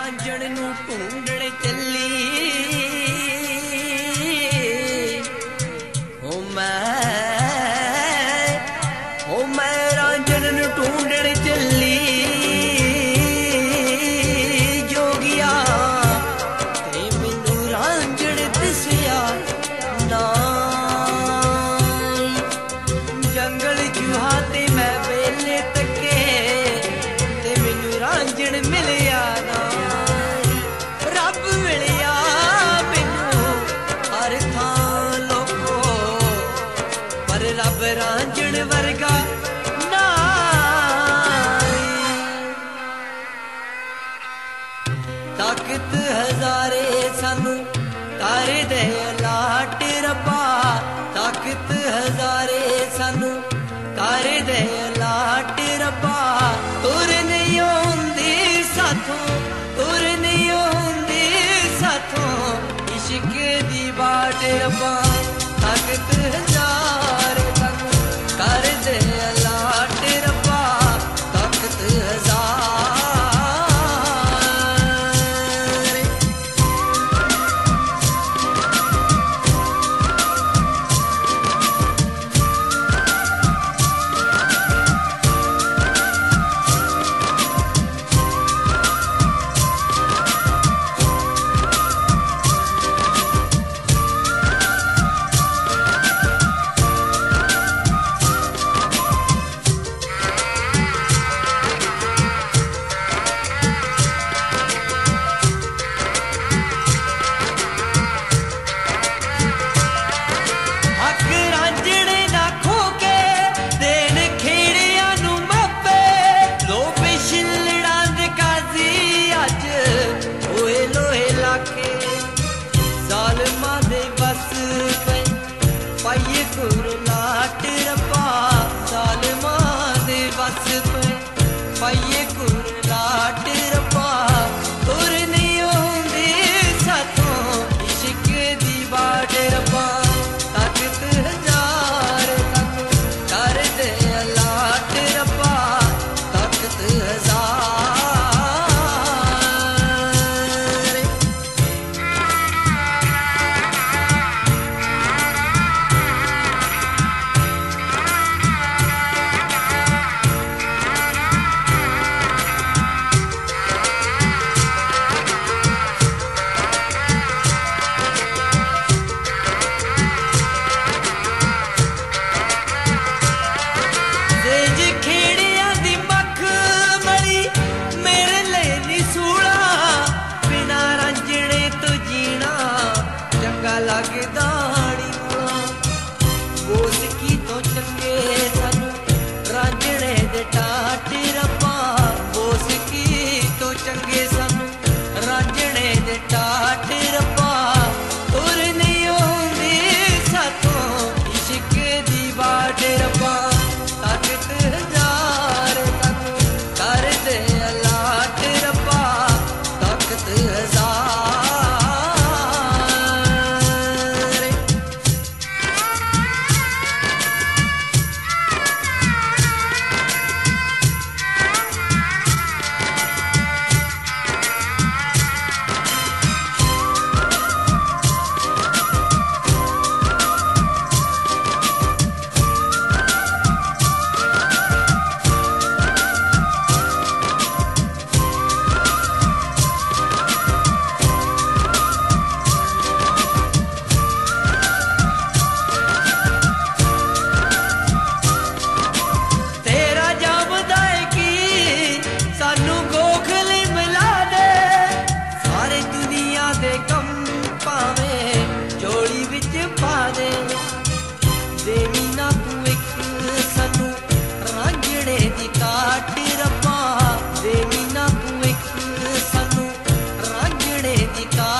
ਰਾਂਝਣ ਨੂੰ ਢੂੰਡਣ ਚੱਲੀ ਹੋ ਮੈਂ ਰਾਂਝਣ ਨੂੰ ਢੂੰਡਣ ਚੱਲੀ ਜੋਗਿਆ ਤੇ ਮੈਨੂੰ ਰਾਂਝਣ ਦਿਸਿਆ ਨਾ ਜੰਗਲ ਜੂਹਾ ਤੇ ਮੈਂ ਵੇਲੇ ਤੱਕੇ ਤੇ ਮੈਨੂੰ ਰਾਂਝਣ ਮਿਲਿਆ ਨਾ ਰੱਬ ਮਿਲਿਆ ਮੈਨੂੰ ਹਰ ਥਾਂ ਲੋਕੋ ਪਰ ਰੱਬ ਰਾਂਝਣ ਵਰਗਾ ਨਾ ਤਾਕਤ ਹਜ਼ਾਰੇ ਸਾਨੂੰ ਤਾਰੇ ਦੇ ਲਾਟ ਰੱਬਾ ਤਾਕਤ ਹਜ਼ਾਰੇ ਸਾਨੂੰ ਤਾਰੇ ਦੇ ਲਾਟ ਰੱਬਾ ਤੁਰ ਨਹੀਂ ਆਉਂਦੀ ਸਾਥੋਂ ਤੁਰ ਨਹੀਂ ਆਉਂਦੀ ਸਾਥੋਂ ਇਸ਼ਕ ਦੀ ਬਾਟ ਰੱਬਾ ਤਾਕਤ ਹਜ਼ਾਰੇ ਸਾਨੂੰ ਤਾਰੇ ਦੇ ਲਾਟ ਰੱਬਾ ਤਾਕਤ ਹਜ਼ਾਰੇ ਪਾਈਏ ਕੁਰ ਲਾਟ ਰੱਬਾ ਸਾਲਮਾਂ ਦੇ ਵਸ ਪਏ ਪਾਈਏ ਕੁਰ ਲਾਟ ਰੱਬਾ ਤੁਰ ਨਹੀਂ ਆਉਂਦੀ ਸਾਥੋਂ ਇਸ਼ਕ ਦੀ ਬਾਟ ਰੱਬਾ ਤਾਕਤ ਹਜ਼ਾਰ ਸਾਨੂੰ ਕਰ ਦੇ ਲਾਟ ਰੱਬਾ ਤਾਕਤ ਹਜ਼ਾਰ ਲੱਗਦਾ ਨੀ ਮੋਸਕੀ ਤੋਂ ਚੰਗੇ ਸਾਨੂੰ ਰਾਂਝਣੇ ਦੇ ਟਾਟ ਰੱਬਾ ਮੋਸਕੀ ਤੋਂ ਚੰਗੇ ਸਾਨੂੰ ਰਾਂਝਣੇ ਦੇ ਟਾਟ ਰੱਬਾ ਤੁਰ ਨਹੀਂ ਆਉਂਦੀ ਸਾਥੋਂ ਇਸ਼ਕ ਦੀ ਬਾਟ ਰੱਬਾ ਤਾਕਤ ਹਜ਼ਾਰ ਸਾਨੂੰ ਕਰ ਦੇ ਲਾਟ ਰੱਬਾ ਤਾਕਤ ਹਜ਼ਾਰ ਕਾਟ ਰੱਬਾ ਦੇ ਮੀਨਾ ਤੂੰ ਇੱਕ ਸਾਨੂੰ ਰਾਂਝਣੇ ਦੀ